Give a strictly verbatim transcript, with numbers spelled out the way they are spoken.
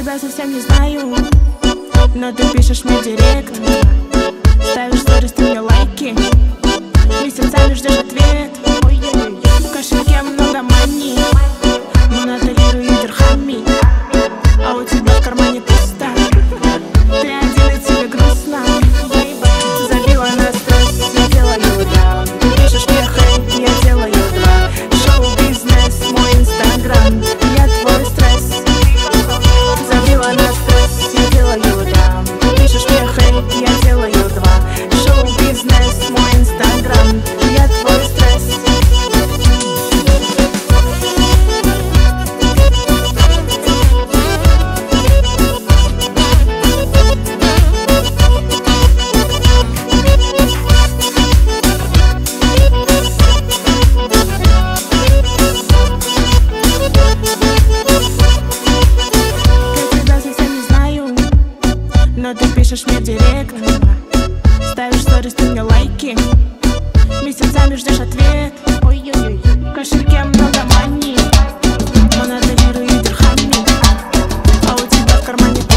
тебя совсем не знаю, но ты пишешь мне директ, ставишь сторис, ты мне лайки, месяцами ждешь ответ. В кошельке много мани, монотолирую дирхами, а у тебя в кармане пусто. Ты один и тебе грустно. Забила на стресс, я делаю даун. Ты пишешь мне хейт, я делаю два. Шоу-бизнес, мой инстаграм, я твой стресс. Забила на стресс, я делаю даун. Ты пишешь мне хейт, я делаю два. Шоу-бизнес, мой инстаграм, я твой стресс. Но ты пишешь мне директ, ставишь сторис, ты мне лайки, месяцами ждешь ответ. Ой-ой-ой, в кошельке много мани, монотолирую дирхами, а у тебя в кармане